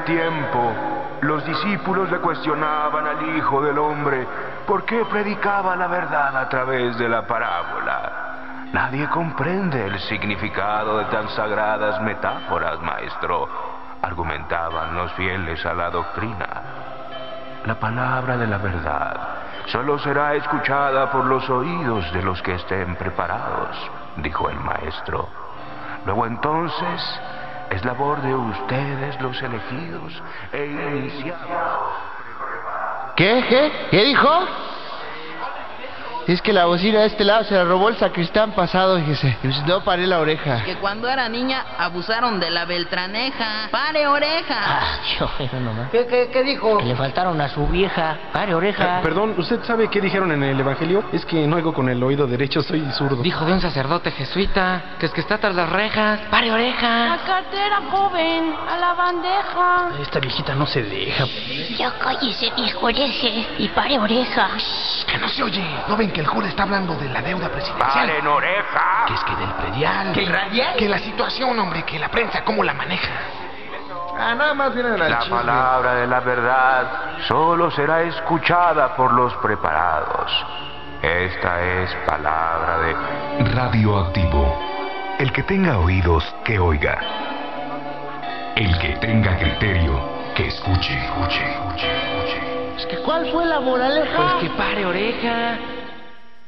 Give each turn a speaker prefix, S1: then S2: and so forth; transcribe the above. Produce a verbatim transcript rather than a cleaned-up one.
S1: tiempo, los discípulos le cuestionaban al Hijo del Hombre por qué predicaba la verdad a través de la parábola. Nadie comprende el significado de tan sagradas metáforas, maestro, argumentaban los fieles a la doctrina. La palabra de la verdad solo será escuchada por los oídos de los que estén preparados, dijo el maestro. Luego entonces es labor de ustedes los elegidos e iniciados.
S2: ¿Qué? ¿Qué? ¿Qué dijo? Es que la bocina de este lado se la robó el sacristán pasado, fíjese. No paré la oreja.
S3: Que cuando era niña abusaron de la Beltraneja. ¡Pare oreja!
S4: Ah, yo, eso nomás.
S5: ¿Qué, qué, qué dijo?
S4: Que le faltaron a su vieja. ¡Pare oreja!
S6: Eh, perdón, ¿usted sabe qué dijeron en el evangelio? Es que no oigo con el oído derecho, soy zurdo.
S7: Dijo de un sacerdote jesuita, que es que está tras las rejas. ¡Pare oreja!
S8: La cartera, joven, a la bandeja.
S6: Esta viejita no se deja.
S8: Ya cállese, viejo hereje, y pare oreja.
S9: Que no se oye. ¿No ven que el cura está hablando de la deuda presidencial?
S1: ¡Paren oreja!
S9: Que es que del predial.
S5: ¿Que el radial?
S9: Que la situación, hombre, que la prensa cómo la maneja.
S2: Ah, nada más vienen al
S1: La
S2: chisme.
S1: palabra de la verdad solo será escuchada por los preparados. Esta es palabra de
S10: Radioactivo. El que tenga oídos, que oiga. El que tenga criterio, que escuche, escuche, escuche, escuche.
S2: Es que ¿cuál fue la moraleja?
S7: Pues que pare oreja.